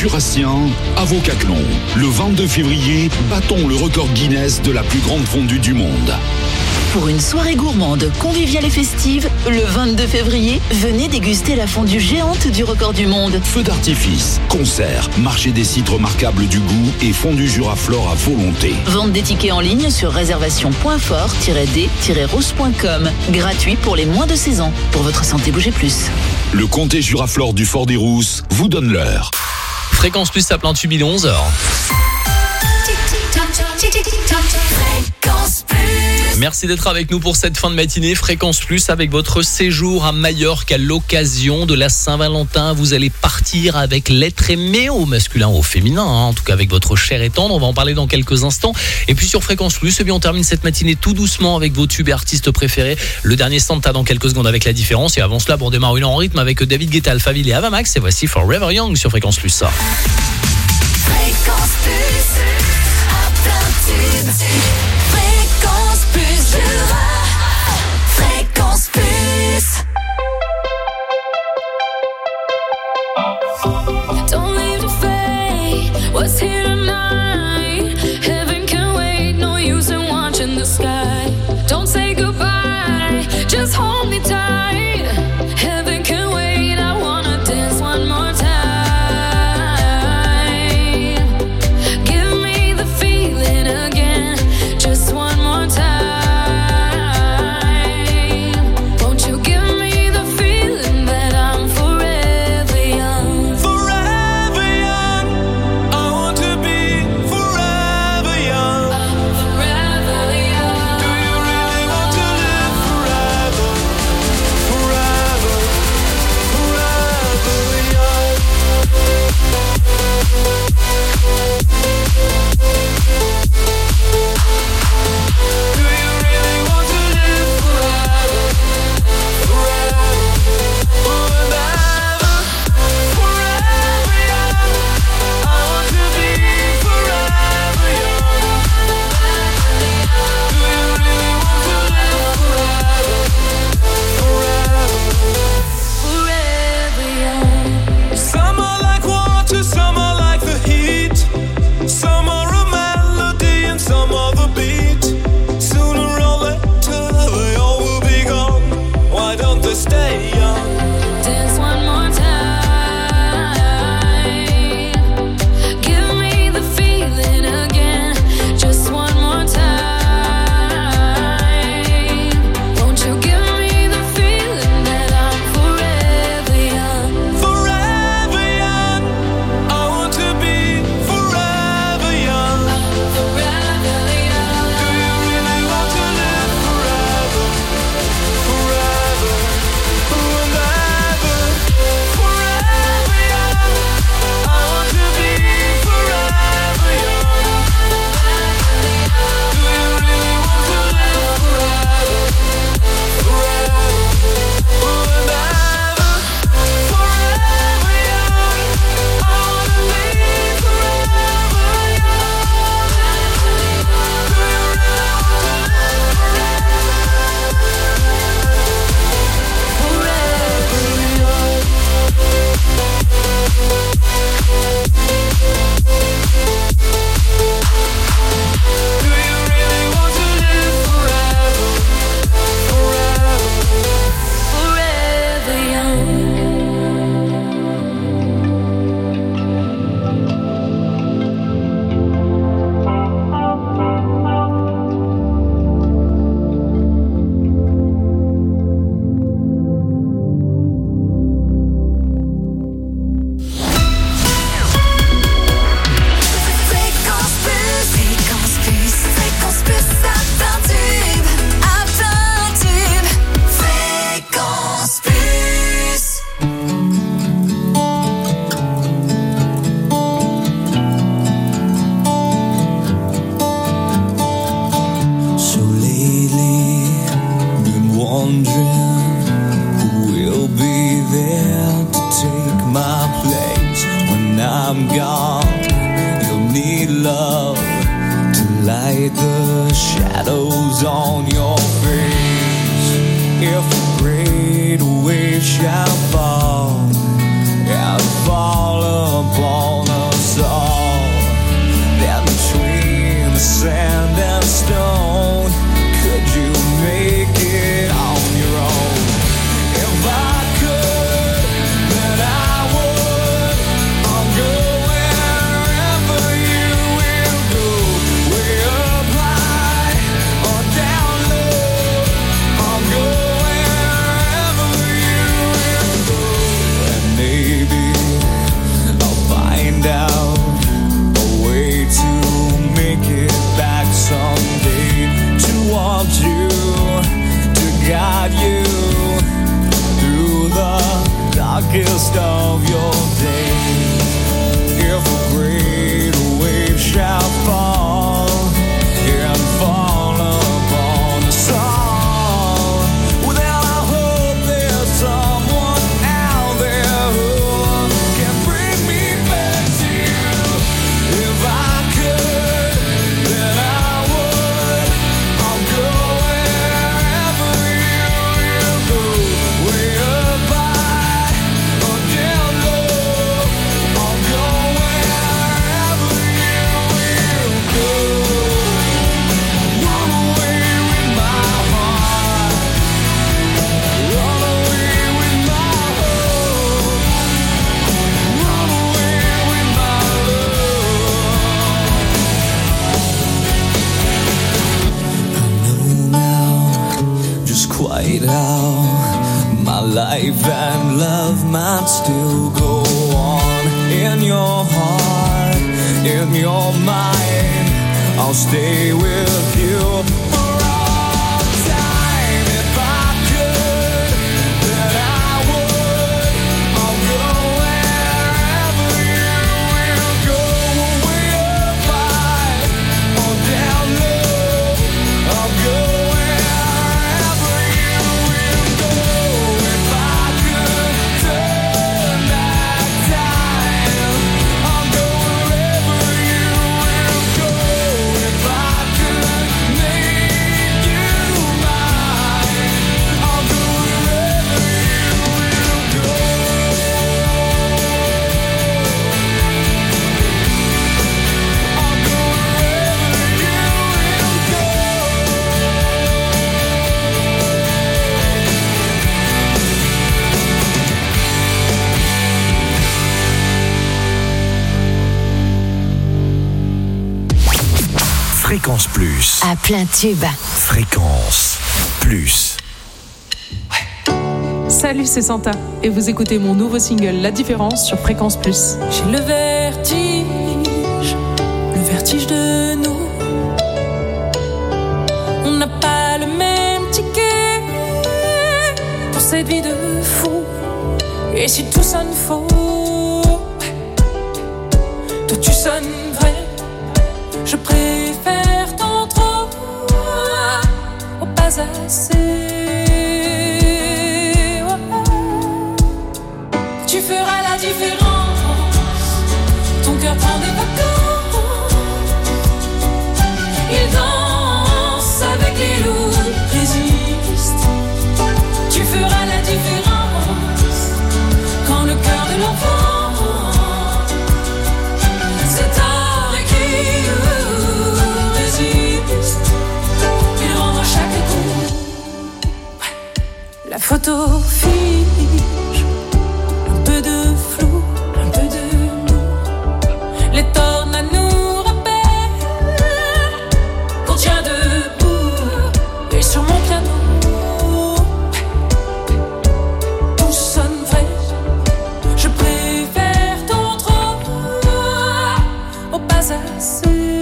Jurassien à Vaucaclon. Le 22 février, battons le record Guinness de la plus grande fondue du monde. Pour une soirée gourmande, conviviale et festive, le 22 février, venez déguster la fondue géante du record du monde. Feux d'artifice, concerts, marché des sites remarquables du goût et fondue Juraflore à volonté. Vente des tickets en ligne sur réservation.fort-d-rose.com. Gratuit pour les moins de 16 ans. Pour votre santé, bougez plus. Le comté Juraflore du Fort des Rousses vous donne l'heure. Fréquence Plus à plein tube, il est 11h. Merci d'être avec nous pour cette fin de matinée. Fréquence Plus avec votre séjour à Majorque à l'occasion de la Saint-Valentin. Vous allez partir avec l'être aimé au masculin ou au féminin, en tout cas avec votre chair et tendre. On va en parler dans quelques instants. Et puis sur Fréquence Plus, on termine cette matinée tout doucement avec vos tubes et artistes préférés. Le dernier Santa dans quelques secondes avec la différence. Et avant cela, on démarre une heure en rythme avec David Guetta, Alphaville et Avamax. Et voici Forever Young sur Fréquence Plus. Fréquence Plus, à plein tube. Fréquence Plus, Jura. Fréquence Plus. Don't leave the fate. What's here tonight? Heaven can wait. No use in watching the sky. Don't say goodbye. Just hold me tight. Heaven can wait. I wanna dance one more time. Give me the feeling again. Just one more time. Won't you give me the feeling that I'm forever young? Forever young, I want to be forever young. I'm forever young. Do you really want to live forever? Forever, forever young. Do you really want to live forever? Forever, forever, forever young. I want to be forever young. Do you really want to live forever? Forever, Forever young. some are like water, some are like the heat. Some are a melody and some are the beat. Sooner or later they all will be gone. Why don't they stay young? Dance one more time. Give me the feeling again. Just one more time. Won't you give me the feeling that I'm forever young? Forever young, I want to be forever young. Forever young. Do you really want to live forever? Forever, forever, forever young. I want to be forever young. Do you really want to live forever? Forever, forever, forever young. I want to be forever young. Do you really want to live forever young? Do you really want to live forever? Forever, Forever young. Fréquence Plus, Fréquence Plus, Fréquence Plus, à plein tube. À plein tube. Fréquence Plus. So lately, been wondering who will be there to take my place when I'm gone. You'll need love to light the shadows on your face. If a great wave shall fall and fall upon us. Faith and love might still go on in your heart, in your mind. I'll stay with you for all time. If I could, then I would. I'll go wherever you will go. Way up high or down low. I'll go wherever you will go. If I could turn back time, I'll go wherever you will go. If I could make you mine, I'll go wherever you will go. I'll go wherever you will go. Fréquence Plus. À plein tube. Fréquence Plus. Salut, c'est Santa et vous écoutez mon nouveau single La Différence sur Fréquence Plus. J'ai le vertige de nous. On n'a pas le même ticket pour cette vie de fou. Et si tout sonne faux, toi tu sonnes vrai. Je préfère ton trop au pas assez. Tu feras la différence. Ton cœur prend des vacances. Il danse avec les loups, résiste. Tu feras la différence. Quand le cœur de l'enfant c'est avec qui résiste. Il rend à chaque coup. La photo fige. Un peu de flou, un peu de nous. Les tornades nous rappellent qu'on tient debout. Et sur mon piano, tout sonne vrai. Je préfère ton trop au pas assez.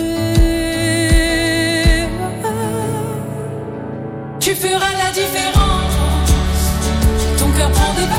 Tu feras la différence. Ton cœur prend des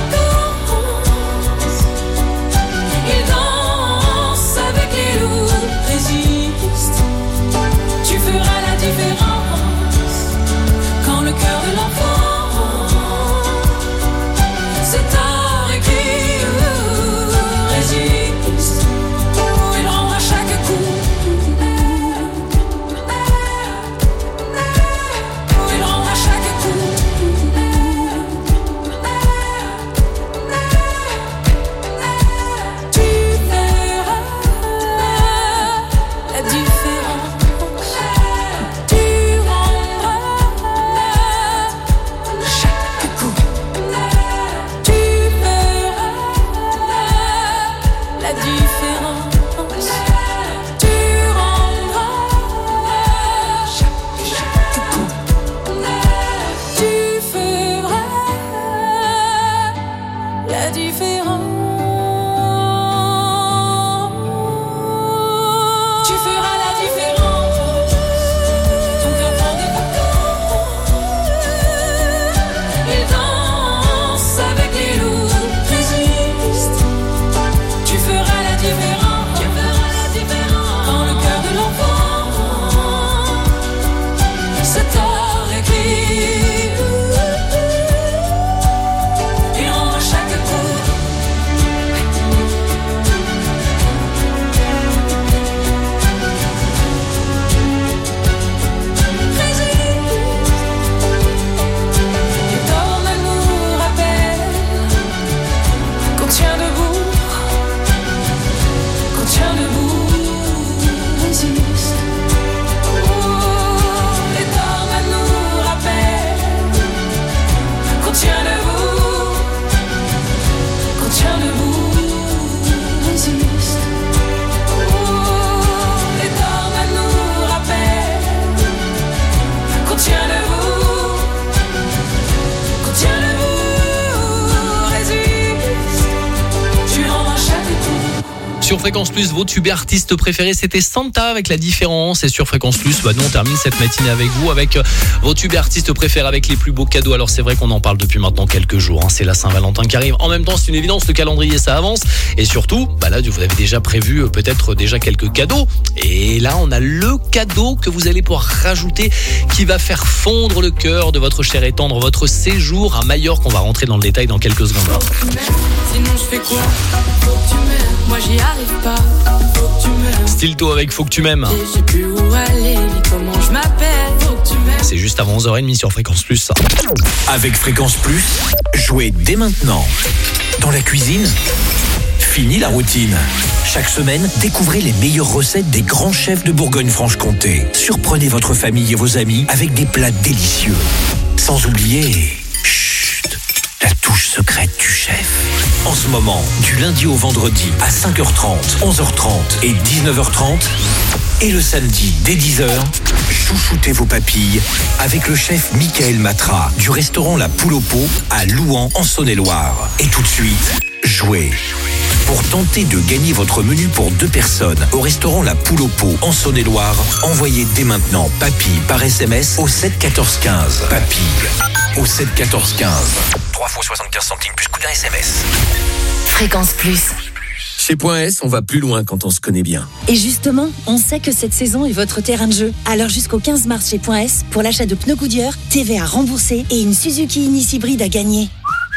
Sur Fréquence Plus, vos tubes artistes préférés, c'était Santa avec La Différence. Et sur Fréquence Plus, nous on termine cette matinée avec vous, avec vos tubes artistes préférés, avec les plus beaux cadeaux. Alors c'est vrai qu'on en parle depuis maintenant quelques jours, c'est la Saint-Valentin qui arrive. En même temps, c'est une évidence, le calendrier ça avance. Et surtout, là vous avez déjà prévu peut-être déjà quelques cadeaux. Et là on a le cadeau que vous allez pouvoir rajouter, qui va faire fondre le cœur de votre cher et tendre, votre séjour à Majorque. On va rentrer dans le détail dans quelques secondes. Sinon je fais quoi? Faut que tu m'aimes, moi j'y arrive pas. Faut que tu m'aimes. Stilto avec Faut que tu m'aimes. Et je sais plus où aller, ni comment je m'appelle. Faut que tu m'aimes. C'est juste avant 11h30 sur Fréquence Plus, ça. Avec Fréquence Plus, jouez dès maintenant. Dans la cuisine, fini la routine. Chaque semaine, découvrez les meilleures recettes des grands chefs de Bourgogne-Franche-Comté. Surprenez votre famille et vos amis avec des plats délicieux. Sans oublier, chut, la touche secrète du chef. En ce moment, du lundi au vendredi à 5h30, 11h30 et 19h30. Et le samedi, dès 10h, chouchoutez vos papilles avec le chef Michael Matra du restaurant La Poule au Pot à Louhans en Saône-et-Loire. Et tout de suite, jouez. Pour tenter de gagner votre menu pour 2 personnes au restaurant La Poule au Pot en Saône-et-Loire, envoyez dès maintenant papille par SMS au 7 14 15. Papille au 7 14 15. 3 fois 75 centimes plus coût d'un SMS. Fréquence Plus. Chez Point S, on va plus loin quand on se connaît bien. Et justement, on sait que cette saison est votre terrain de jeu. Alors jusqu'au 15 mars chez Point S, pour l'achat de pneus Goodyear, TVA remboursée et une Suzuki Ignis hybride à gagner.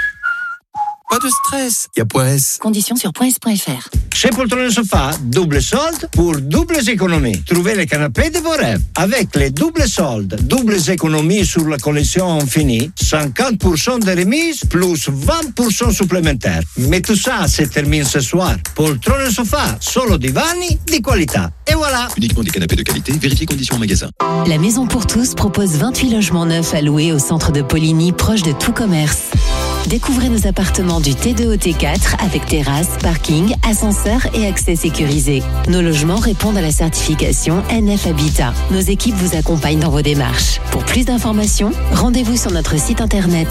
Pas de stress, il y a Point S. Conditions sur points.s.fr. Chez Poltrone Sofa, double solde pour doubles économies. Trouvez les canapés de vos rêves. Avec les doubles soldes, doubles économies sur la collection Infini, 50% de remise plus 20% supplémentaires. Mais tout ça se termine ce soir. Poltrone Sofa, solo divani di qualità. Et voilà. Uniquement des canapés de qualité, vérifiez conditions en magasin. La Maison pour tous propose 28 logements neufs à louer au centre de Poligny, proche de tout commerce. Découvrez nos appartements du T2 au T4 avec terrasse, parking, ascenseur et accès sécurisé. Nos logements répondent à la certification NF Habitat. Nos équipes vous accompagnent dans vos démarches. Pour plus d'informations, rendez-vous sur notre site internet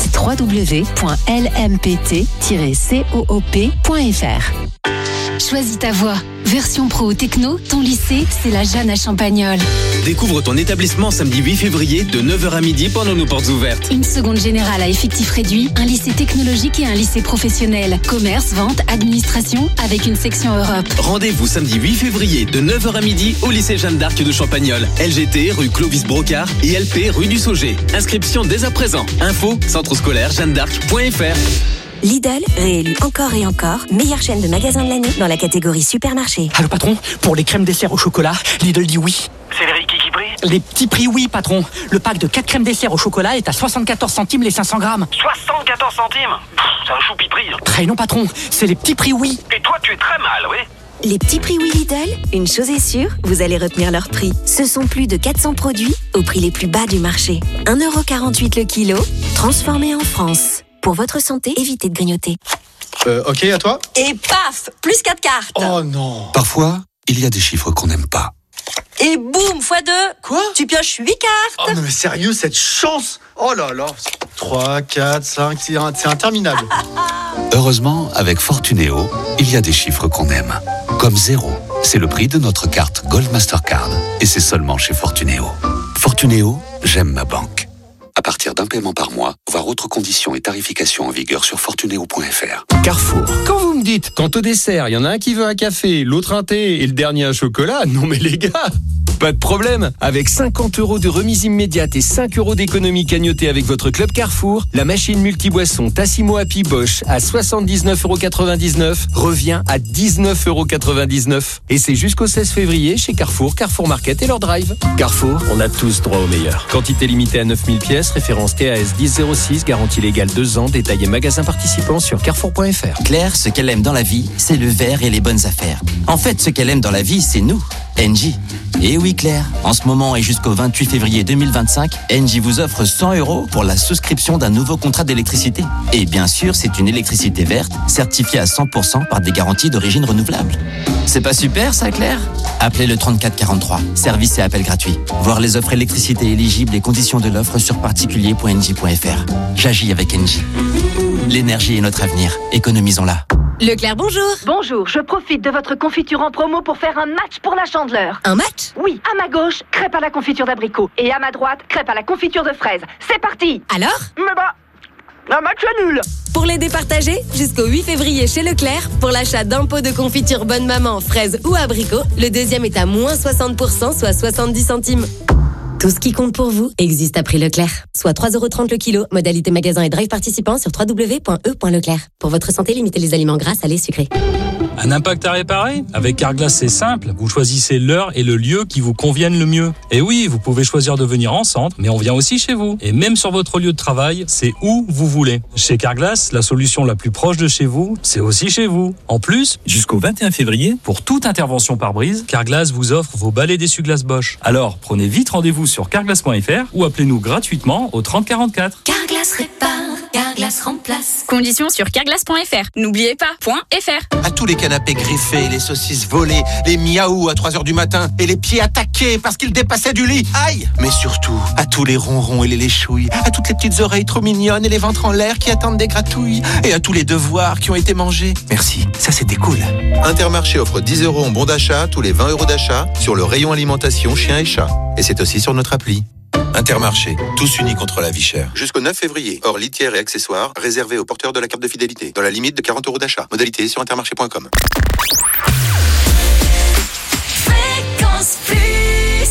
www.lmpt-coop.fr. Choisis ta voie. Version pro ou techno, ton lycée, c'est la Jeanne à Champagnole. Découvre ton établissement samedi 8 février de 9h à midi pendant nos portes ouvertes. Une seconde générale à effectif réduit, un lycée technologique et un lycée professionnel. Commerce, vente, administration, avec une section Europe. Rendez-vous samedi 8 février de 9h à midi au lycée Jeanne d'Arc de Champagnole. LGT rue Clovis Brocard et LP rue du Sauget. Inscription dès à présent. Info centre scolaire jeannedarc.fr. Lidl, réélu encore et encore, meilleure chaîne de magasins de l'année dans la catégorie supermarché. Allô patron, pour les crèmes dessert au chocolat, Lidl dit oui. C'est les riz qui brille? Les petits prix oui patron. Le pack de 4 crèmes dessert au chocolat est à 74 centimes les 500 grammes. 74 centimes? C'est un choupi-prix. Très non patron, c'est les petits prix oui. Et toi tu es très mal, oui? Les petits prix oui Lidl, une chose est sûre, vous allez retenir leur prix. Ce sont plus de 400 produits au prix les plus bas du marché. 1,48€ le kilo, transformés en France. Pour votre santé, évitez de grignoter. Ok, à toi? Et paf, plus 4 cartes. Oh non. Parfois, il y a des chiffres qu'on n'aime pas. Et boum, x2. Quoi? Tu pioches 8 cartes. Oh non mais sérieux, cette chance. Oh là là. 3, 4, 5, c'est interminable. Heureusement, avec Fortunéo, il y a des chiffres qu'on aime. Comme 0, c'est le prix de notre carte Gold Mastercard. Et c'est seulement chez Fortunéo. Fortunéo, j'aime ma banque. À partir d'un paiement par mois, voir autres conditions et tarifications en vigueur sur fortunéo.fr. Carrefour. Quand vous me dites, quant au dessert, il y en a un qui veut un café, l'autre un thé et le dernier un chocolat, non mais les gars, pas de problème. Avec 50 € de remise immédiate et 5 € d'économie cagnotée avec votre club Carrefour, la machine multiboisson Tassimo Happy Bosch à 79,99 € revient à 19,99 €. Et c'est jusqu'au 16 février chez Carrefour, Carrefour Market et leur drive. Carrefour, on a tous droit au meilleur. Quantité limitée à 9000 pièces, référence TAS 1006, garantie légale 2 ans, détaillé magasin participant sur carrefour.fr. Claire, ce qu'elle aime dans la vie, c'est le verre et les bonnes affaires. En fait, ce qu'elle aime dans la vie, c'est nous, Engie. Et oui Claire, en ce moment et jusqu'au 28 février 2025, Engie vous offre 100 € pour la souscription d'un nouveau contrat d'électricité. Et bien sûr, c'est une électricité verte, certifiée à 100% par des garanties d'origine renouvelable. C'est pas super ça Claire? Appelez le 3443, service et appel gratuit. Voir les offres électricité éligibles et conditions de l'offre sur particulier.engie.fr. J'agis avec Engie. L'énergie est notre avenir, économisons-la. Leclerc, bonjour. Bonjour, je profite de votre confiture en promo pour faire un match pour la Chandeleur. Un match? Oui, à ma gauche, crêpe à la confiture d'abricot. Et à ma droite, crêpe à la confiture de fraises. C'est parti. Alors? Mais un match nul. Pour les départager, jusqu'au 8 février chez Leclerc, pour l'achat d'un pot de confiture Bonne Maman, fraises ou abricot, le deuxième est à moins 60%, soit 70 centimes. Tout ce qui compte pour vous existe à prix Leclerc. Soit 3,30€ le kilo. Modalité magasin et drive participant sur www.e.leclerc. Pour votre santé, limitez les aliments gras, salés, sucrés. Un impact à réparer? Avec Carglass, c'est simple. Vous choisissez l'heure et le lieu qui vous conviennent le mieux. Et oui, vous pouvez choisir de venir en centre, mais on vient aussi chez vous. Et même sur votre lieu de travail, c'est où vous voulez. Chez Carglass, la solution la plus proche de chez vous, c'est aussi chez vous. En plus, jusqu'au 21 février, pour toute intervention pare-brise, Carglass vous offre vos balais d'essuie-glace Bosch. Alors, prenez vite rendez-vous sur carglass.fr ou appelez-nous gratuitement au 30 44. Carglass répare, Carglass remplace. Conditions sur carglass.fr. N'oubliez pas, .fr. À tous les canapés griffés, les saucisses volées, les miaou à 3h du matin et les pieds attaqués parce qu'ils dépassaient du lit. Aïe! Mais surtout, à tous les ronrons et les léchouilles, à toutes les petites oreilles trop mignonnes et les ventres en l'air qui attendent des gratouilles et à tous les devoirs qui ont été mangés. Merci, ça c'était cool. Intermarché offre 10€ en bon d'achat tous les 20€ d'achat sur le rayon alimentation chiens et chats. Et c'est aussi sur notre appli. Intermarché, tous unis contre la vie chère. Jusqu'au 9 février, hors litière et accessoires, réservés aux porteurs de la carte de fidélité, dans la limite de 40€ d'achat. Modalité sur intermarché.com. Fréquence Plus.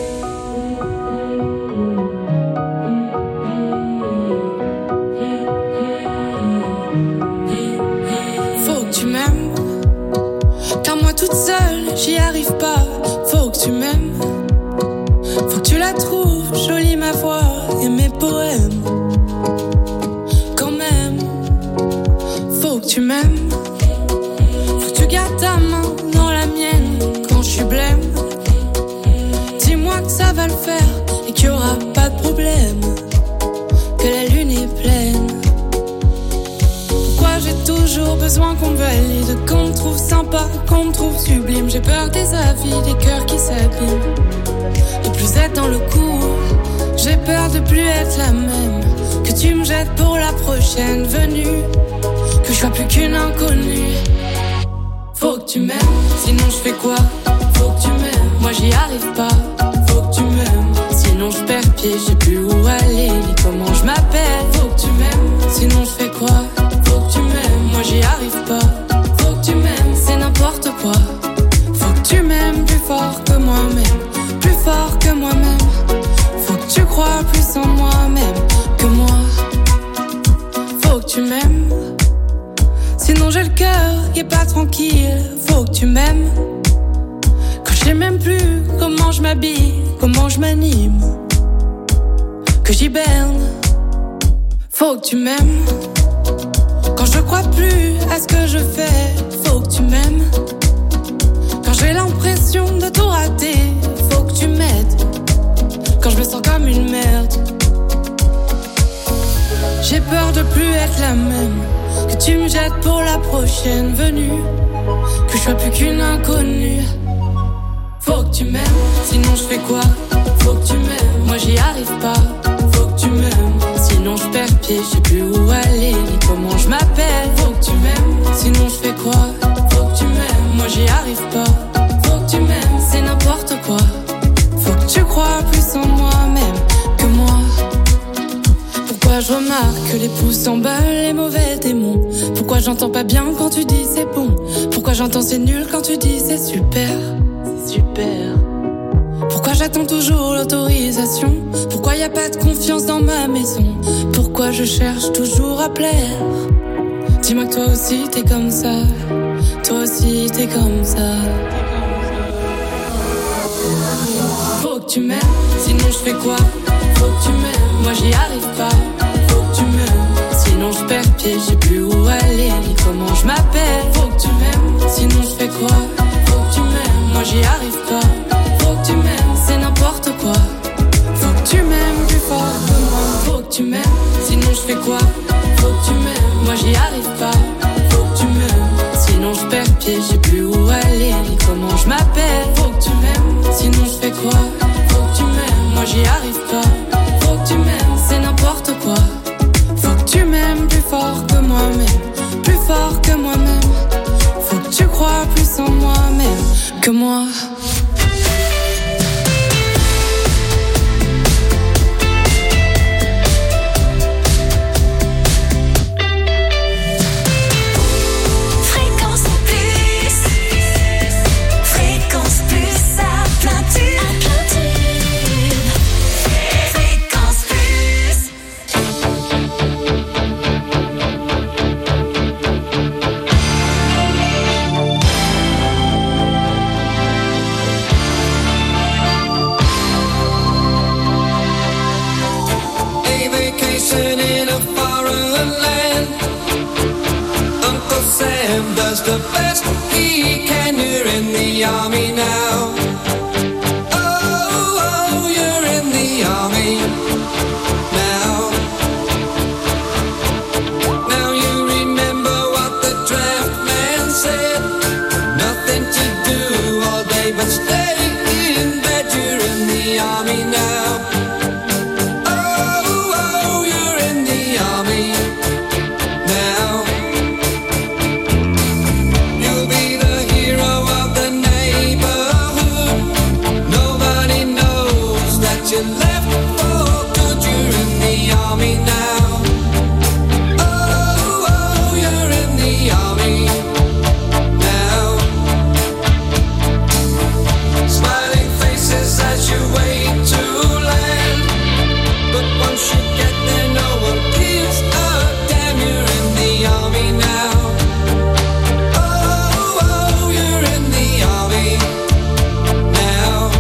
Faut que tu m'aimes, car moi toute seule, j'y arrive pas. Faut que tu m'aimes, faut que tu la trouves jolie ma voix et mes poèmes. Quand même, faut que tu m'aimes, faut que tu gardes ta main dans la mienne quand je suis blême. Dis-moi que ça va le faire et qu'il y aura pas de problème, que la lune est pleine. Pourquoi j'ai toujours besoin qu'on me valide, qu'on me trouve sympa, qu'on me trouve sublime. J'ai peur des avis, des cœurs qui s'abîment, de plus être dans le coup. J'ai peur de plus être la même, que tu me jettes pour la prochaine venue, que je sois plus qu'une inconnue. Faut que tu m'aimes, sinon je fais quoi? Faut que tu m'aimes, moi j'y arrive pas. Faut que tu m'aimes, sinon je perds pied, je sais plus où aller, ni comment je m'appelle. Faut que tu m'aimes, sinon je fais quoi? Faut que tu m'aimes, moi j'y arrive pas. Faut que tu m'aimes, c'est n'importe quoi. Faut que tu m'aimes plus fort que moi-même, plus fort que moi-même. Faut que tu crois plus en moi-même que moi. Faut que tu m'aimes, sinon j'ai le cœur qui est pas tranquille. Faut que tu m'aimes, quand je sais même plus comment je m'habille, comment je m'anime, que j'hiberne. Faut que tu m'aimes, quand je crois plus à ce que je fais. Faut que tu m'aimes, quand j'ai l'impression de tout rater. Faut que tu m'aides, quand je me sens comme une merde. J'ai peur de plus être la même, que tu me jettes pour la prochaine venue, que je sois plus qu'une inconnue. Faut que tu m'aimes, sinon je fais quoi? Faut que tu m'aimes, moi j'y arrive pas. Faut que tu m'aimes, sinon je perds pied, je sais plus où aller, ni comment je m'appelle. Faut que tu m'aimes, sinon je fais quoi? Faut que tu m'aimes, moi j'y arrive pas. Faut que tu m'aimes, c'est n'importe quoi. Faut que tu crois plus en moi-même que moi. Pourquoi je remarque que les pouces s'emballent, les mauvais démons? Pourquoi j'entends pas bien quand tu dis c'est bon? Pourquoi j'entends c'est nul quand tu dis c'est super? C'est super. Pourquoi j'attends toujours l'autorisation? Pourquoi y a pas de confiance dans ma maison? Pourquoi je cherche toujours à plaire? Dis-moi que toi aussi t'es comme ça. Toi aussi t'es comme ça. Faut que tu m'aimes, sinon je fais quoi? Faut que tu m'aimes, moi j'y arrive pas. Faut que tu m'aimes, sinon je perds pied, je sais plus où aller, ni comment je m'appelle. Faut que tu m'aimes, sinon je fais quoi? Faut que tu m'aimes, moi j'y arrive pas. Faut que tu m'aimes, c'est n'importe quoi. Faut que tu m'aimes plus fort que moi. Faut que tu m'aimes, sinon je fais quoi? Faut que tu m'aimes, moi j'y arrive pas. Faut que tu m'aimes, sinon je perds pied, je sais plus où aller, ni comment je m'appelle. Faut que tu m'aimes, sinon je fais quoi? Faut que tu m'aimes, moi j'y arrive pas. Faut que tu m'aimes, c'est n'importe quoi. Faut que tu m'aimes plus fort que moi-même, plus fort que moi-même. que moi. Sam does the best he can. You're in the army now. Oh, oh, you're in the army now. Now you remember what the draft man said. Nothing to do all day but stay in bed. You're in the army now. Oh, oh, you're in the army now. You left for good, you're in the army now. Oh, oh, you're in the army now. Smiling faces as you wait to land. But once you get there, no one gives a damn. You're in the army now. Oh, oh, you're in the army now.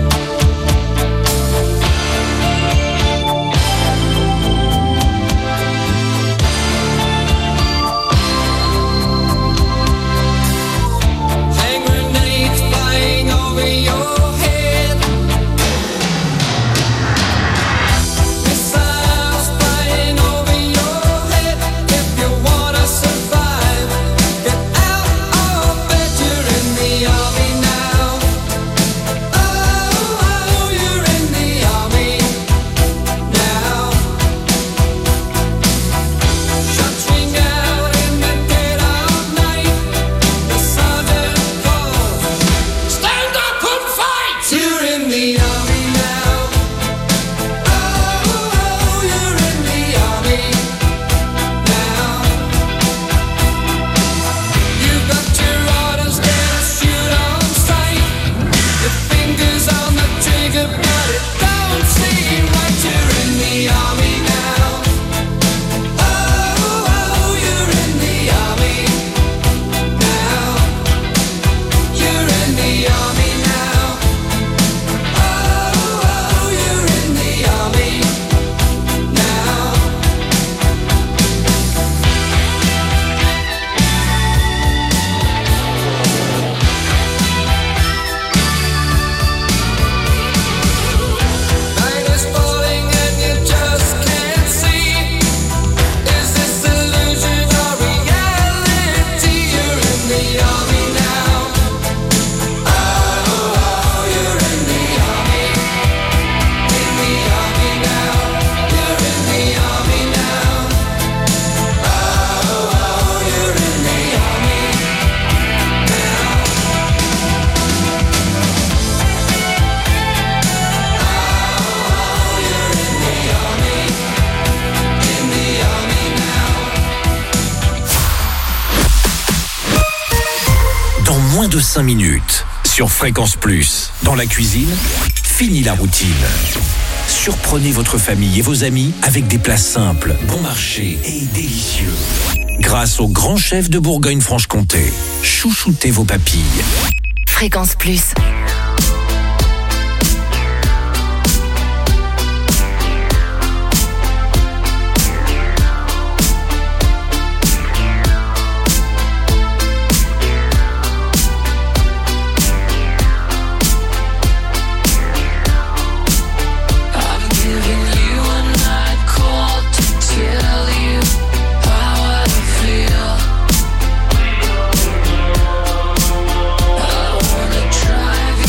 De 5 minutes sur Fréquence Plus. Dans la cuisine, fini la routine. Surprenez votre famille et vos amis avec des plats simples, bon marché et délicieux. Grâce au grand chef de Bourgogne-Franche-Comté, chouchoutez vos papilles. Fréquence Plus. Drive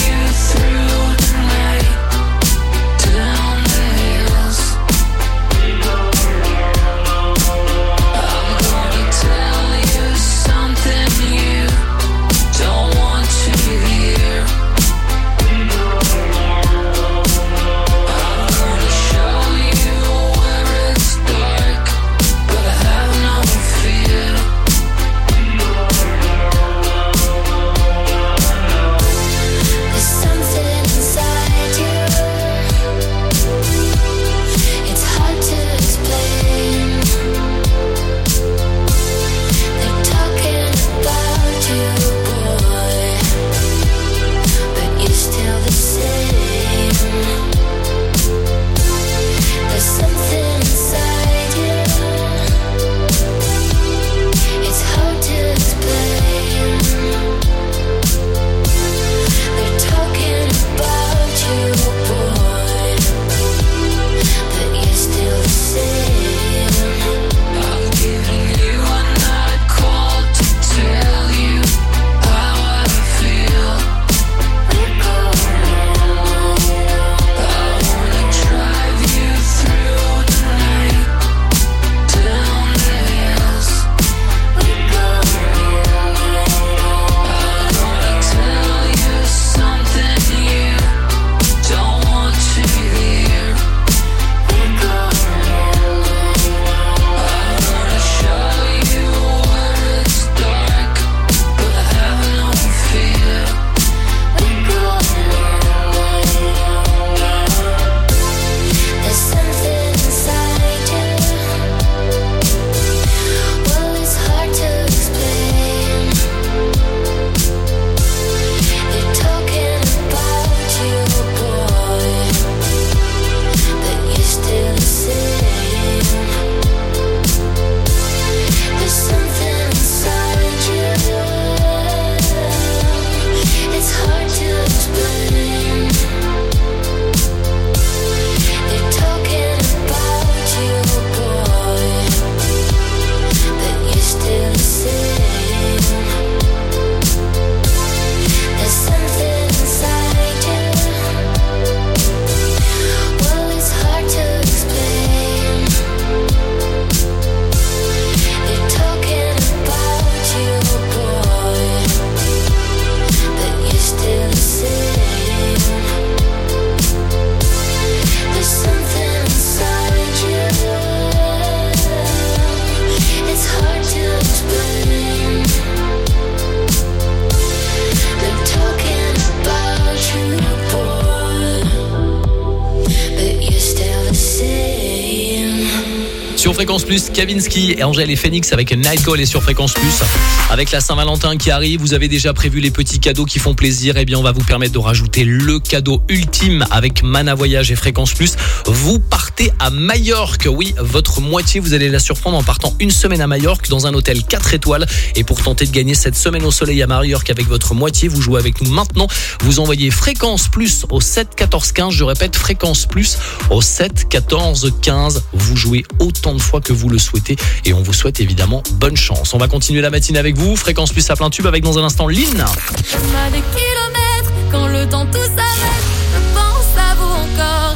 Sur Fréquence Plus, Kavinsky et Angèle et Phoenix avec Night Call et sur Fréquence Plus. Avec la Saint-Valentin qui arrive, vous avez déjà prévu les petits cadeaux qui font plaisir. Eh bien, on va vous permettre de rajouter le cadeau ultime avec Mana Voyage et Fréquence Plus. Vous partez à Majorque. Oui, votre moitié, vous allez la surprendre en partant une semaine à Majorque dans un hôtel 4 étoiles. Et pour tenter de gagner cette semaine au soleil à Majorque avec votre moitié, vous jouez avec nous maintenant. Vous envoyez Fréquence Plus au 7 14 15. Je répète, Fréquence Plus au 7 14 15. Vous jouez autant de fois que vous le souhaitez et on vous souhaite évidemment bonne chance. On va continuer la matinée avec vous. Fréquence Plus à plein tube avec dans un instant Lynn. Chemin des kilomètres, quand le temps tout s'arrête, je pense à vous encore.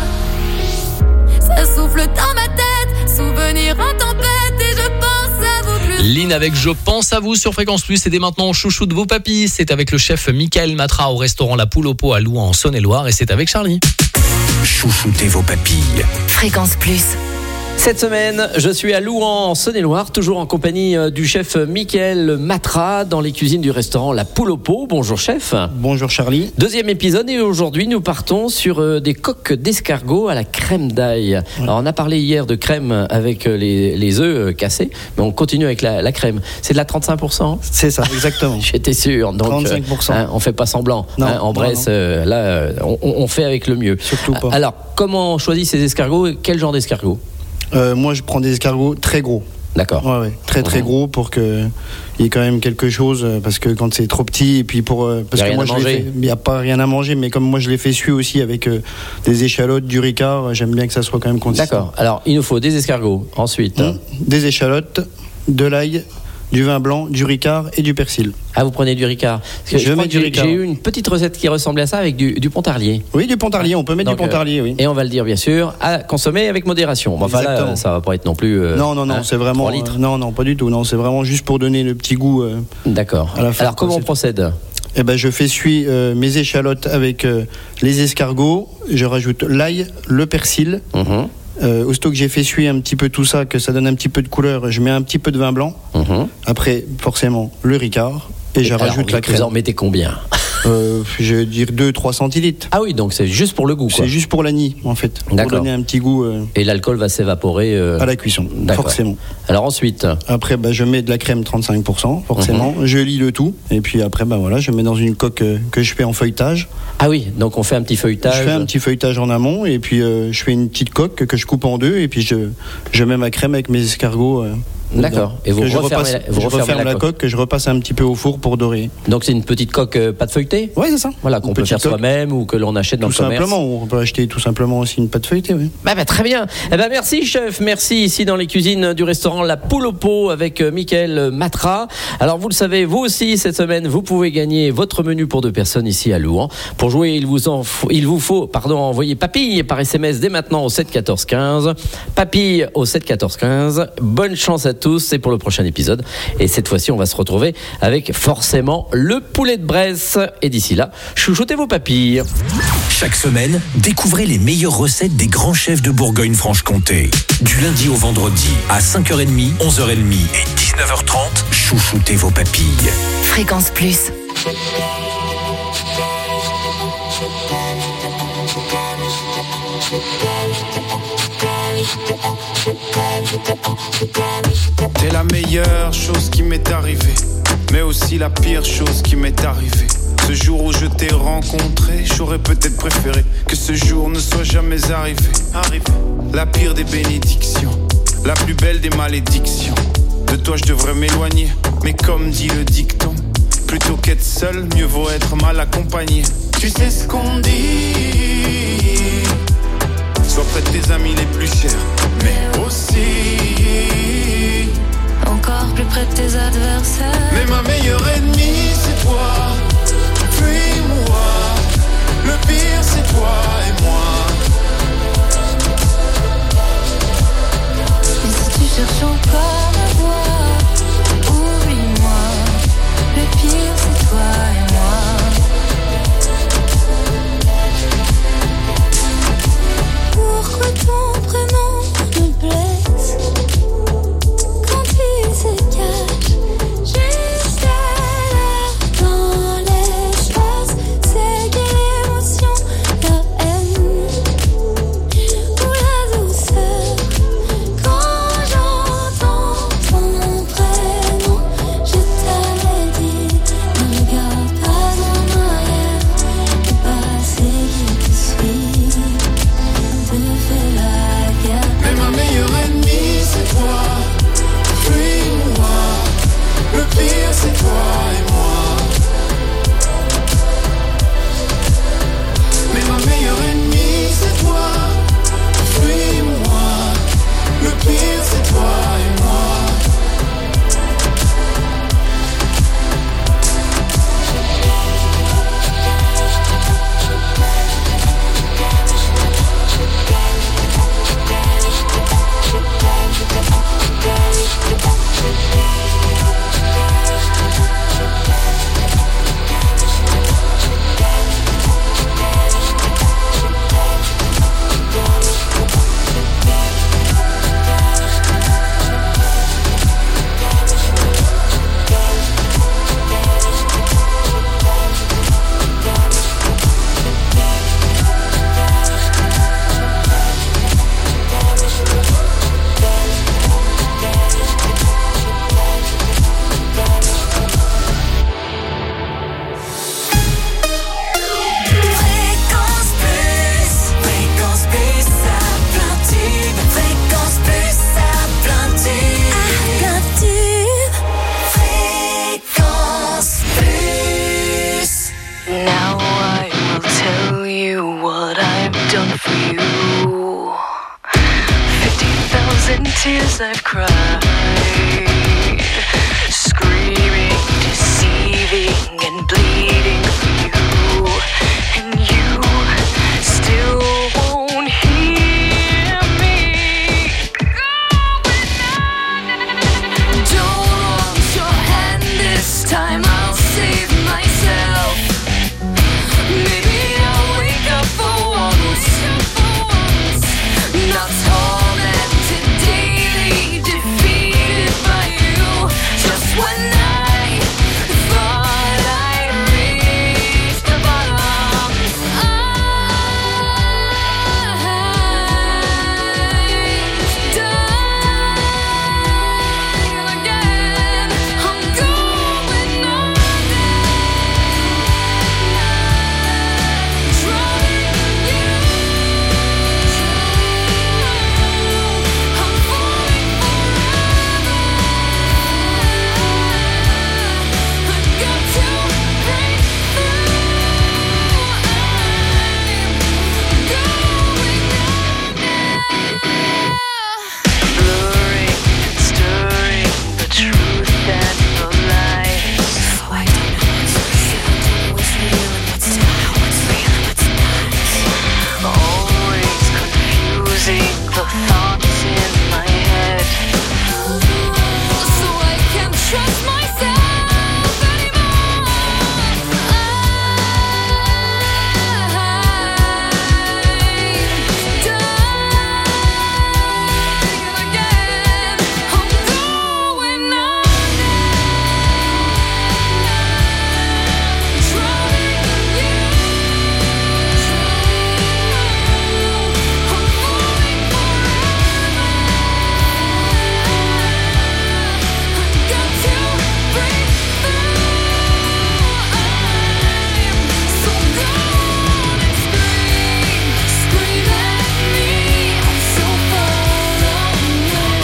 Ça souffle dans ma tête, souvenir en tempête et je pense à vous plus. Lynn avec Je pense à vous sur Fréquence Plus et dès maintenant chouchou de vos papilles. C'est avec le chef Michael Matra au restaurant La Poule au Pot à Louan en Saône-et-Loire et c'est avec Charlie. Chouchoutez vos papilles. Fréquence Plus. Cette semaine, je suis à Louan, en Saône-et-Loire, toujours en compagnie du chef Michael Matra dans les cuisines du restaurant La Poule au Pot. Bonjour chef. Bonjour Charlie. Deuxième épisode et aujourd'hui nous partons sur des coques d'escargot à la crème d'ail. Ouais. Alors on a parlé hier de crème avec les œufs cassés, mais on continue avec la crème. C'est de la 35%. C'est ça, exactement. J'étais sûr. Donc, 35%. On fait pas semblant. Non, en Bresse, là, on fait avec le mieux. Surtout pas. Alors, comment on choisit ces escargots et quel genre d'escargot? Moi, je prends des escargots très gros. D'accord. Ouais, très gros pour qu'il y ait quand même quelque chose, parce que quand c'est trop petit, et puis parce que moi il n'y a pas rien à manger, mais comme moi je l'ai fait cuire aussi avec des échalotes, du ricard, j'aime bien que ça soit quand même consistant. D'accord. Alors, il nous faut des escargots. Ensuite, des échalotes, de l'ail, du vin blanc, du ricard et du persil. Ah, vous prenez du ricard. Parce que j'ai eu une petite recette qui ressemblait à ça avec du pontarlier. Oui, du pontarlier, on peut mettre du pontarlier, oui. Et on va le dire bien sûr, à consommer avec modération. Enfin là, ça va pas être non plus. Non, c'est vraiment. 3 litres. Non, pas du tout. Non, c'est vraiment juste pour donner le petit goût. D'accord. Alors comment on procède? Eh ben, je fais cuire mes échalotes avec les escargots. Je rajoute l'ail, le persil. Aussitôt que j'ai fait cuire un petit peu tout ça, que ça donne un petit peu de couleur, je mets un petit peu de vin blanc. Après, forcément, le ricard. Et je rajoute la crème. Vous en mettez combien? Je vais dire 2-3 centilitres. Ah oui, donc c'est juste pour le goût, quoi. C'est juste pour l'anis, en fait. D'accord. Pour donner un petit goût. Et l'alcool va s'évaporer à la cuisson, forcément. Alors ensuite? Après, je mets de la crème 35%, forcément. Je lis le tout. Et puis après, voilà, je mets dans une coque que je fais en feuilletage. Ah oui, donc on fait un petit feuilletage. Je fais un petit feuilletage en amont. Et puis, je fais une petite coque que je coupe en deux. Et puis, je mets ma crème avec mes escargots. D'accord. Et vous refermez la coque que je repasse un petit peu au four pour dorer. Donc c'est une petite coque pâte feuilletée? Oui, c'est ça. Voilà, qu'on peut faire soi-même ou que l'on achète dans le commerce. Tout simplement, on peut acheter tout simplement aussi une pâte feuilletée, oui. Très bien. Merci chef, merci ici dans les cuisines du restaurant La Poule au Pot avec Michael Matra. Alors vous le savez, vous aussi cette semaine, vous pouvez gagner votre menu pour 2 personnes ici à Louan. Pour jouer, il vous faut envoyer papille par SMS dès maintenant au 7 14 15. Papille au 7 14 15. Bonne chance à tous, c'est pour le prochain épisode. Et cette fois-ci, on va se retrouver avec forcément le poulet de Bresse. Et d'ici là, chouchoutez vos papilles. Chaque semaine, découvrez les meilleures recettes des grands chefs de Bourgogne-Franche-Comté. Du lundi au vendredi, à 5h30, 11h30 et 19h30, chouchoutez vos papilles. Fréquence Plus. T'es la meilleure chose qui m'est arrivée, mais aussi la pire chose qui m'est arrivée. Ce jour où je t'ai rencontré, j'aurais peut-être préféré que ce jour ne soit jamais arrivé. La pire des bénédictions, la plus belle des malédictions. De toi je devrais m'éloigner, mais comme dit le dicton, plutôt qu'être seul, mieux vaut être mal accompagné. Tu sais ce qu'on dit, sois près de tes amis les plus chers, mais aussi encore plus près de tes adversaires. Mais ma meilleure ennemie c'est toi, puis moi. Le pire c'est toi et moi. Et si tu cherches encore à voir, oublie-moi. Le pire c'est toi et moi. Pourquoi ton prénom me blesse quand tu se caches juste à la tears I've cried, screaming, deceiving, and bleeding for you, and you still won't hear me. Don't want your hand this time, I'll save myself. Maybe I'll wake up for once, not tormented daily, defeated by you. Just when I thought I reached the bottom, I'm dying again. I'm going under, drowning in you. I'm falling forever. I've got to break through. Blurring and stirring the truth and the lies. So I don't know what's real and what's real and what's not. Always confusing the thoughts in my head. So I can't trust myself anymore. I'm dying again. I'm going under, drowning in you. I'm falling forever. I've got to break through. I'm so gone and scream at me. I'm so far away.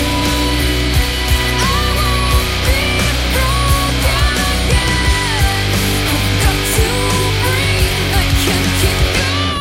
I won't be broken again. I've got to breathe. I can't keep going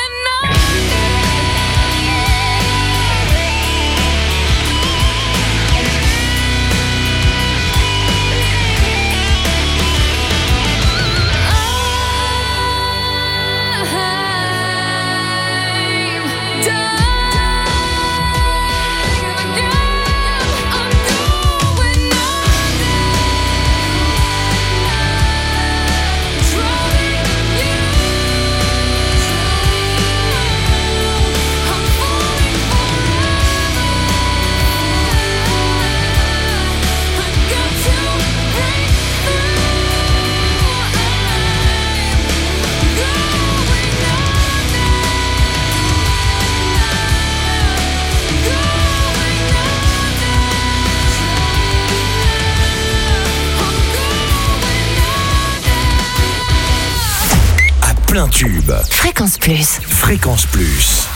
À plein tube. Fréquence Plus. Fréquence Plus.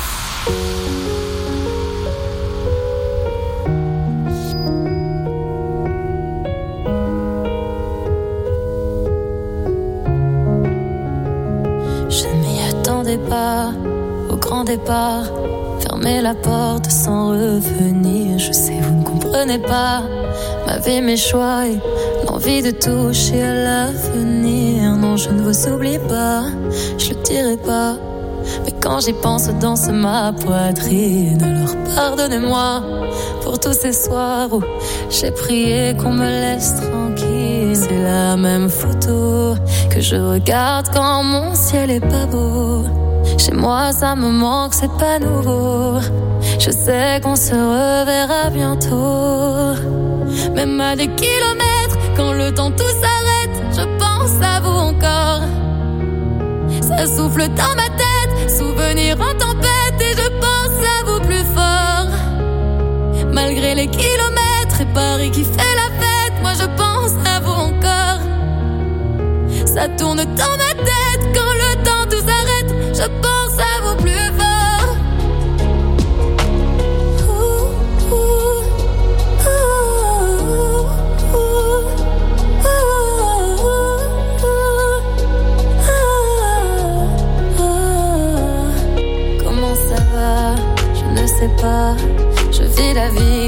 Je ne m'y attendais pas au grand départ. Fermer la porte sans revenir. Je sais, vous ne comprenez pas ma vie, mes choix et l'envie de toucher à l'avenir. Non, je ne vous oublie pas, je le dirai pas. Mais quand j'y pense, danse ma poitrine. Alors pardonnez-moi pour tous ces soirs où j'ai prié qu'on me laisse tranquille. C'est la même photo que je regarde quand mon ciel est pas beau. Chez moi ça me manque, c'est pas nouveau. Je sais qu'on se reverra bientôt. Même à des kilomètres, quand le temps tout s'arrête, je pense à vous encore. Ça souffle dans ma tête, souvenir en tempête, et je pense à vous plus fort. Malgré les kilomètres et Paris qui fait la fête, moi je pense à vous encore. Ça tourne dans ma tête, quand le temps tout s'arrête, je pense à vous plus fort. Comment ça va? Je ne sais pas. Je vis la vie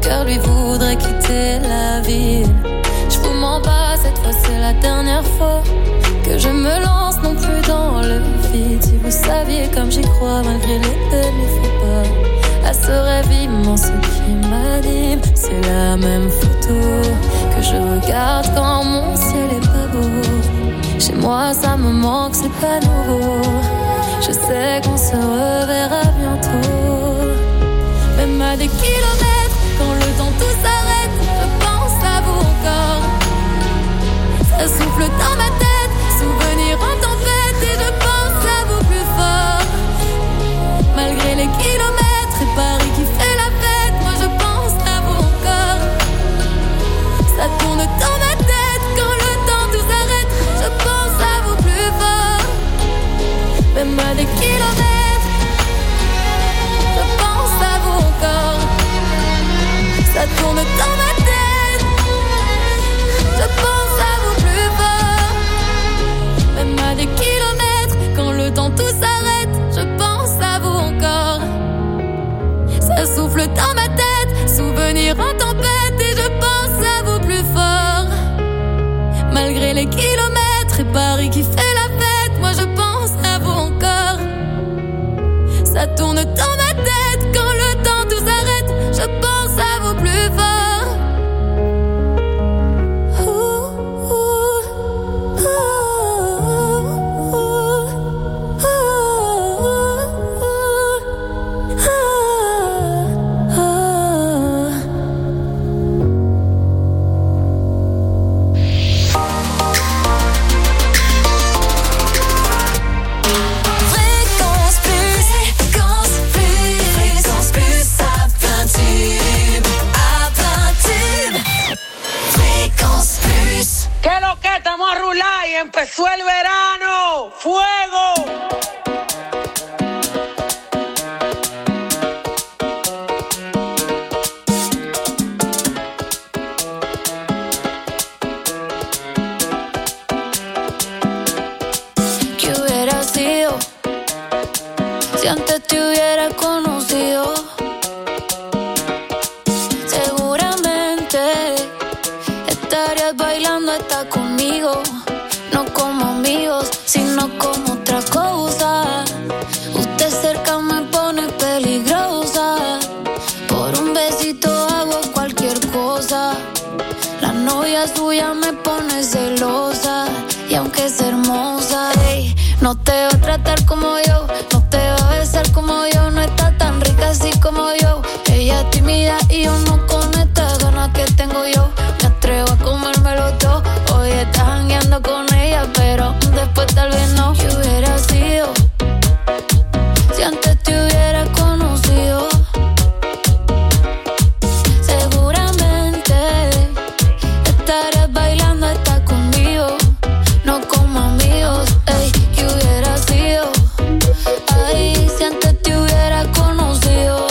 cœur lui voudrait quitter la ville. Je vous mens pas, cette fois c'est la dernière fois que je me lance non plus dans le vide. Si vous saviez comme j'y crois malgré les peines, les faux pas, à ce rêve immense qui m'anime. C'est la même photo que je regarde quand mon ciel est pas beau. Chez moi ça me manque, c'est pas nouveau. Je sais qu'on se reverra bientôt. Même à des kilomètres, quand le temps tout s'arrête, je pense à vous encore. Ça souffle dans ma tête, souvenir en tempête, et je pense à vous plus fort. Malgré les kilomètres et Paris qui fait la fête, moi je pense à vous encore. Ça tourne dans ma tête, quand le temps tout s'arrête, je pense à vous plus fort. Même à des kilomètres, je pense à vous encore. Ça tourne dans ma tête, je pense à vous plus fort. Même à des kilomètres, quand le temps tout s'arrête, je pense à vous encore. Ça souffle dans ma tête, souvenir en tempête, et je pense à vous plus fort. Malgré les kilomètres et Paris qui fait la fête, moi je pense à vous encore. Ça tourne dans ma tête, quand le temps tout s'arrête, je pense à vous plus fort. Empezó el verano, fuego. ¿Qué hubiera sido si antes te hubiera conocido? Seguramente estarías bailando hasta conmigo. No como amigos, sino como otra cosa. Usted cerca me pone peligrosa. Por un besito hago cualquier cosa. La novia suya me pone celosa. Y aunque es hermosa, ey, no te va a tratar como yo, no te va a besar como yo. No está tan rica así como yo. Ella es tímida y yo no con estas ganas que tengo yo. Me atrevo a comérmelo todo. Hoy estás jangueando con ella, pero después tal vez no. ¿Qué hubiera sido si antes te hubiera conocido? Seguramente estarías bailando hasta conmigo. No como amigos, ey. ¿Qué hubiera sido? Ay, si antes te hubiera conocido.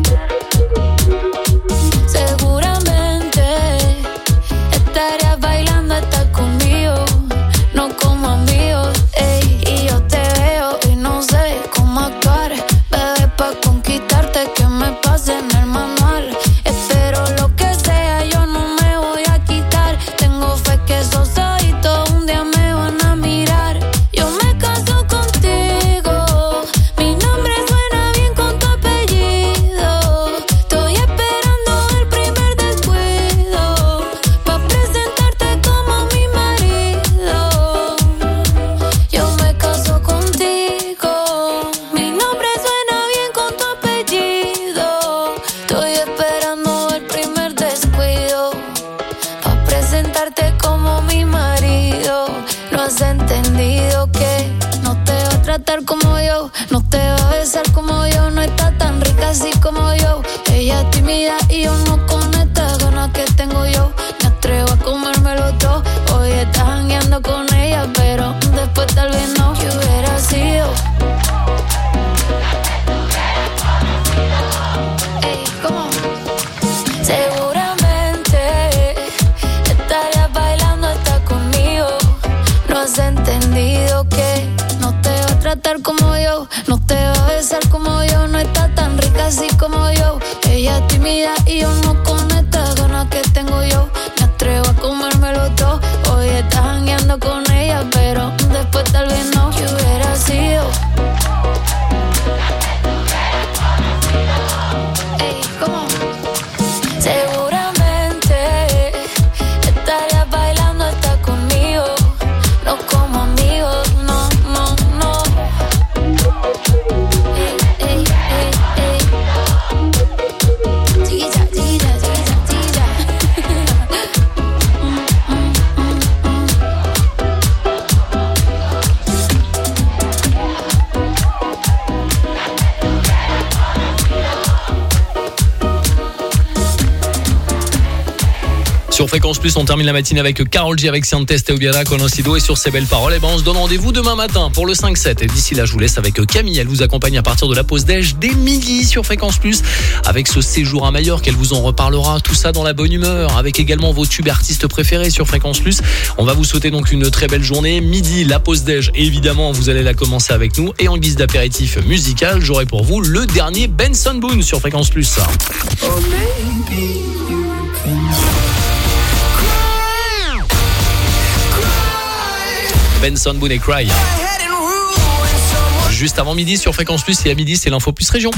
Seguramente estarías bailando hasta conmigo. No como amigos, ey. Y yo te veo y no sé cómo actuar. Bebé, pa' conquistarte que me pase en el manual. Espero lo que sea, yo no me voy a quitar. Tengo fe que esos ojitos un día me van a mirar. Yo me caso contigo, mi nombre suena bien con tu apellido. Estoy esperando el primer descuido pa' presentarte como mi marido. Yo me caso contigo, mi nombre suena bien con tu apellido. Estoy esperando el primer descuido pa' presentarte como mi marido. No has entendido que no te va a tratar como yo, no te va a besar como yo. No está tan rica así como yo. Ella es tímida y yo no con estas ganas que tengo yo. Me atrevo a comérmelo todo. Hoy estás jangueando con ella, pero después tal vez no. ¿Qué hubiera sido? Ey, ¿cómo? Seguramente estarías bailando hasta conmigo. No has entendido que no te va a tratar como yo, no te va a besar como yo. No está tan rica así como yo. Ella es tímida y yo no con Sur Fréquence Plus, on termine la matinée avec Karol G avec Sientes Te Hubiera Conocido et sur ces belles paroles, on se donne rendez-vous demain matin pour le 5-7. Et d'ici là, je vous laisse avec Camille. Elle vous accompagne à partir de la pause déj dès midi sur Fréquence Plus avec ce séjour à Majorque. Elle vous en reparlera. Tout ça dans la bonne humeur avec également vos tubes artistes préférés sur Fréquence Plus. On va vous souhaiter donc une très belle journée. Midi, la pause déj. Et évidemment, vous allez la commencer avec nous. Et en guise d'apéritif musical, j'aurai pour vous le dernier Benson Boone sur Fréquence Plus. Benson Boone et Cry. Juste avant midi sur Fréquence Plus et à midi c'est l'info plus région.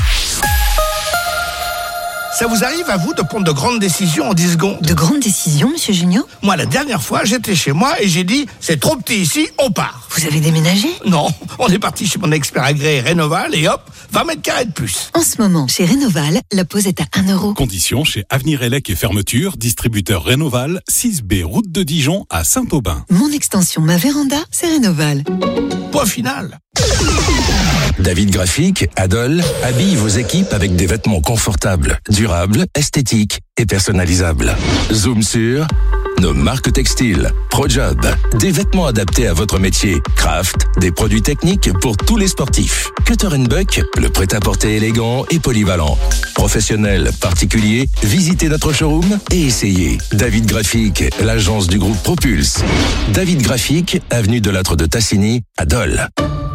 Ça vous arrive à vous de prendre de grandes décisions en 10 secondes? De grandes décisions, monsieur Junio? Moi, la dernière fois, j'étais chez moi et j'ai dit « c'est trop petit ici, on part ». Vous avez déménagé? Non, on est parti chez mon expert agréé Rénoval et hop, 20 mètres carrés de plus. En ce moment, chez Rénoval, la pause est à 1 €. Conditions chez Avenir Élec et Fermeture, distributeur Rénoval, 6B, route de Dijon à Saint-Aubin. Mon extension, ma véranda, c'est Rénoval. Point final. David Graphique, Adol, habille vos équipes avec des vêtements confortables, durables, esthétiques et personnalisables. Zoom sur nos marques textiles, ProJob, des vêtements adaptés à votre métier, Craft, des produits techniques pour tous les sportifs. Cutter & Buck, le prêt-à-porter élégant et polyvalent. Professionnels, particuliers, visitez notre showroom et essayez. David Graphique, l'agence du groupe Propulse. David Graphique, avenue de Lattre de Tassigny, à Dole.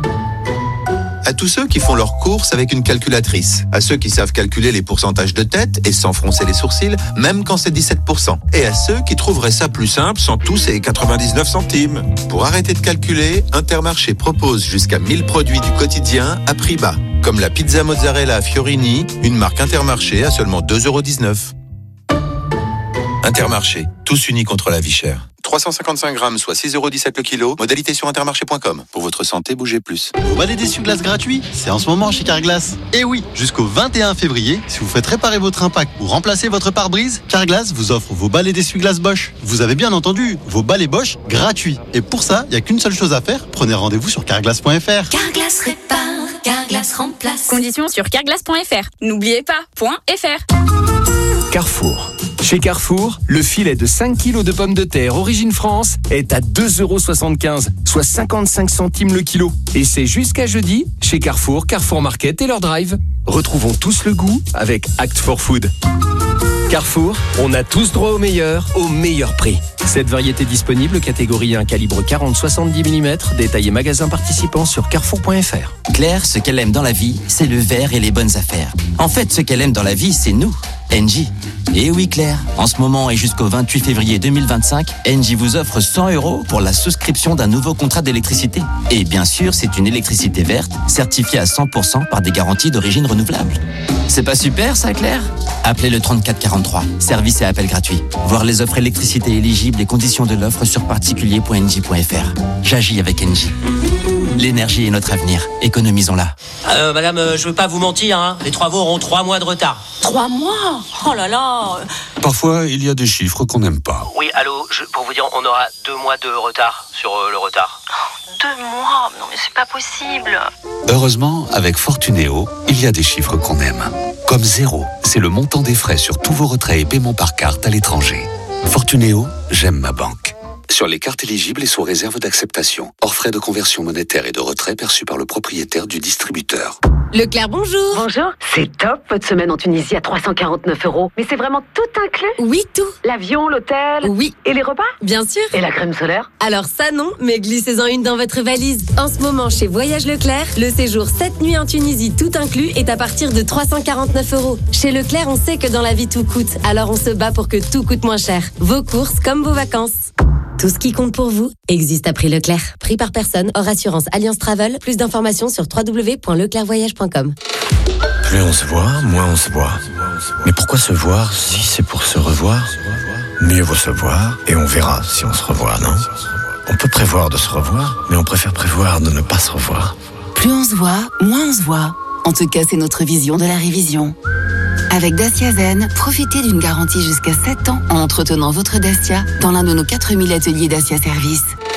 À tous ceux qui font leurs courses avec une calculatrice, à ceux qui savent calculer les pourcentages de tête et sans froncer les sourcils, même quand c'est 17%, et à ceux qui trouveraient ça plus simple sans tous ces 99 centimes. Pour arrêter de calculer, Intermarché propose jusqu'à 1000 produits du quotidien à prix bas, comme la pizza mozzarella Fiorini, une marque Intermarché à seulement 2,19 €. Intermarché, tous unis contre la vie chère. 355 grammes, soit 6,17 € le kilo. Modalité sur intermarché.com. Pour votre santé, bougez plus. Vos balais d'essuie-glace gratuits, c'est en ce moment chez Carglass. Et oui, jusqu'au 21 février, si vous faites réparer votre impact ou remplacer votre pare-brise, Carglass vous offre vos balais d'essuie-glace Bosch. Vous avez bien entendu, vos balais Bosch gratuits. Et pour ça, il n'y a qu'une seule chose à faire. Prenez rendez-vous sur carglass.fr. Carglass répare, Carglass remplace. Conditions sur carglass.fr. N'oubliez pas, .fr. Carrefour. Chez Carrefour, le filet de 5 kg de pommes de terre origine France est à 2,75 €, soit 55 centimes le kilo. Et c'est jusqu'à jeudi chez Carrefour, Carrefour Market et leur drive. Retrouvons tous le goût avec Act for Food. Carrefour, on a tous droit au meilleur prix. Cette variété disponible, catégorie 1, calibre 40-70 mm, détaillé magasin participant sur carrefour.fr. Claire, ce qu'elle aime dans la vie, c'est le verre et les bonnes affaires. En fait, ce qu'elle aime dans la vie, c'est nous, Engie. Et oui Claire, en ce moment et jusqu'au 28 février 2025, Engie vous offre 100 € pour la souscription d'un nouveau contrat d'électricité. Et bien sûr, c'est une électricité verte, certifiée à 100% par des garanties d'origine renouvelable. C'est pas super ça Claire? Appelez le 3443, service et appel gratuit. Voir les offres électricité éligibles et conditions de l'offre sur particulier.engie.fr. J'agis avec Engie. L'énergie est notre avenir, économisons-la. Madame, je veux pas vous mentir, hein. Les travaux auront 3 mois de retard. 3 mois? Oh là là. Parfois, il y a des chiffres qu'on n'aime pas. Oui, allô, pour vous dire, on aura 2 mois de retard sur le retard. 2 mois? Non mais c'est pas possible. Heureusement, avec Fortunéo, il y a des chiffres qu'on aime. Comme 0, c'est le montant des frais sur tous vos retraits et paiements par carte à l'étranger. Fortunéo, j'aime ma banque. Sur les cartes éligibles et sous réserve d'acceptation, hors frais de conversion monétaire et de retrait perçus par le propriétaire du distributeur. Leclerc, bonjour. Bonjour, c'est top votre semaine en Tunisie à 349 €. Mais c'est vraiment tout inclus? Oui, tout. L'avion, l'hôtel? Oui. Et les repas? Bien sûr. Et la crème solaire? Alors ça non, mais glissez-en une dans votre valise. En ce moment, chez Voyage Leclerc, le séjour 7 nuits en Tunisie tout inclus est à partir de 349 €. Chez Leclerc, on sait que dans la vie tout coûte, alors on se bat pour que tout coûte moins cher. Vos courses comme vos vacances. Tout ce qui compte pour vous existe à prix Leclerc. Prix par personne, hors assurance Alliance Travel. Plus d'informations sur www.leclercvoyage.com. Plus on se voit, moins on se voit. Mais pourquoi se voir si c'est pour se revoir? Mieux vaut se voir et on verra si on se revoit, non? On peut prévoir de se revoir, mais on préfère prévoir de ne pas se revoir. Plus on se voit, moins on se voit. En tout cas, c'est notre vision de la révision. Avec Dacia Zen, profitez d'une garantie jusqu'à 7 ans en entretenant votre Dacia dans l'un de nos 4000 ateliers Dacia Service.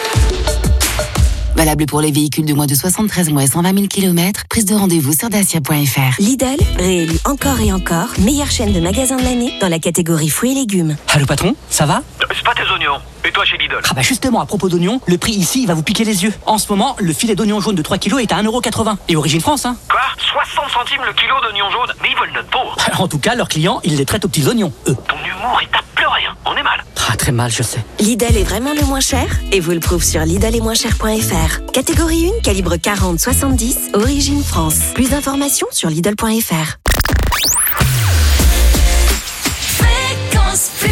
Valable pour les véhicules de moins de 73 mois et 120 000 km. Prise de rendez-vous sur dacia.fr. Lidl, réélu encore et encore, meilleure chaîne de magasins de l'année dans la catégorie fruits et légumes. Allô patron, ça va? pas tes oignons. Et toi chez Lidl? Ah bah justement, à propos d'oignons, le prix ici, il va vous piquer les yeux. En ce moment, le filet d'oignons jaunes de 3 kilos est à 1,80 €. Et origine France, hein. Quoi? 60 centimes le kilo d'oignons jaunes? Mais ils veulent notre peau. En tout cas, leurs clients, ils les traitent aux petits oignons, eux. Ton humour, il tape plus rien. On est mal. Ah, très mal, je sais. Lidl est vraiment le moins cher et vous le prouve sur lidl-et-moins-cher.fr. Catégorie 1, calibre 40-70, origine France. Plus d'informations sur lidl.fr. Fréquence Plus.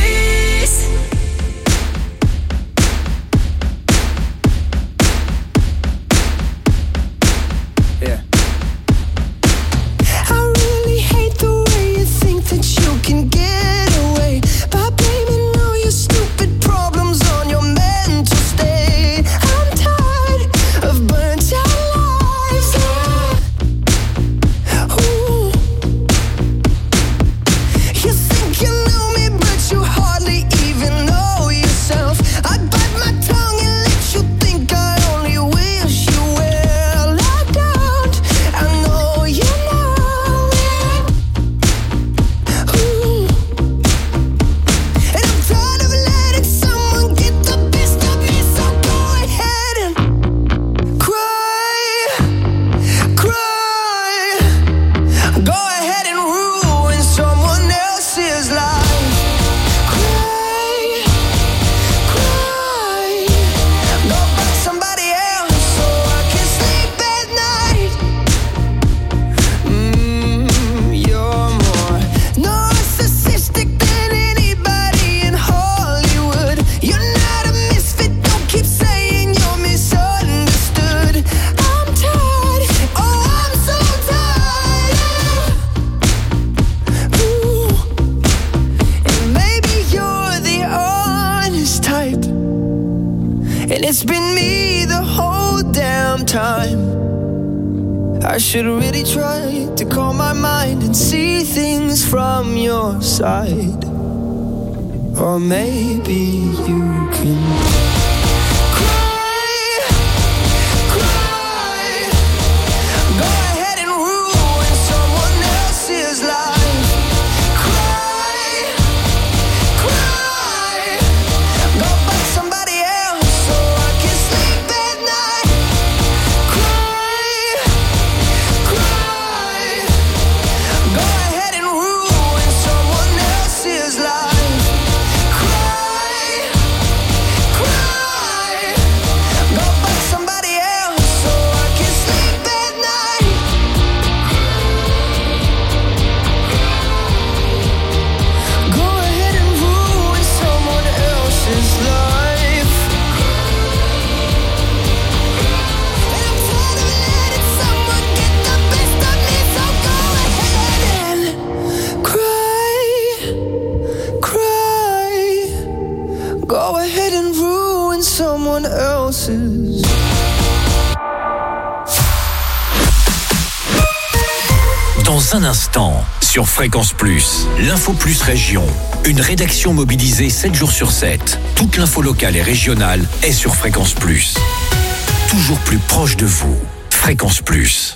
It's been me the whole damn time. I should really try to calm my mind and see things from your side. Or maybe you can Dans un instant, sur Fréquence Plus, l'info plus région. Une rédaction mobilisée 7 jours sur 7. Toute l'info locale et régionale est sur Fréquence Plus. Toujours plus proche de vous. Fréquence Plus.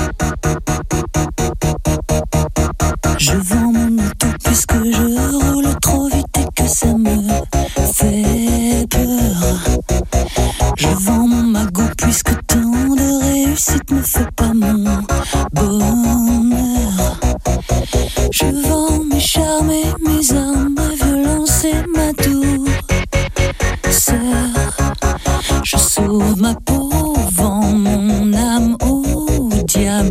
Je vends mon auto puisque je roule trop vite et que ça me fait peur. Je vends mon magot puisque tant de réussite ne fait pas mon bonheur. Je vends mes charmes et mes armes, ma violence et ma douceur. Je sauve ma peau, vends mon âme au diable.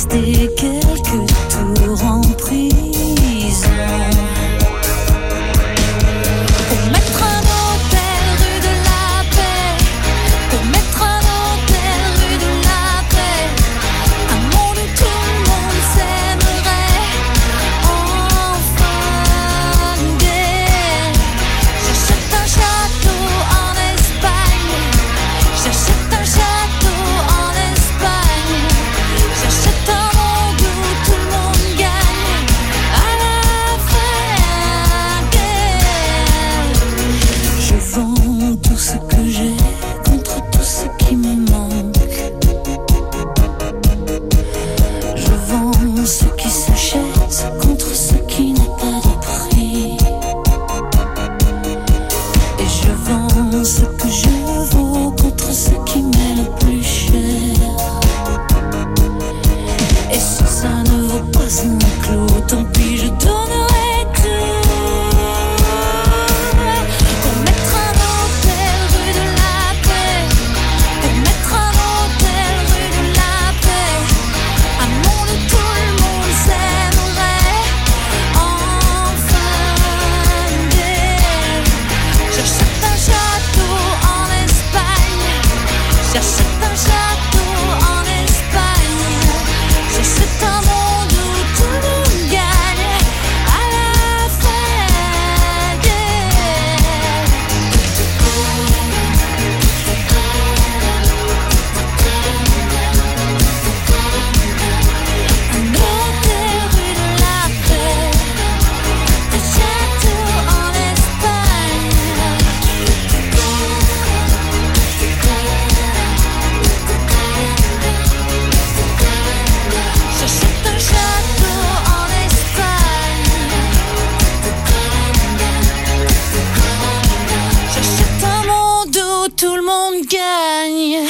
rester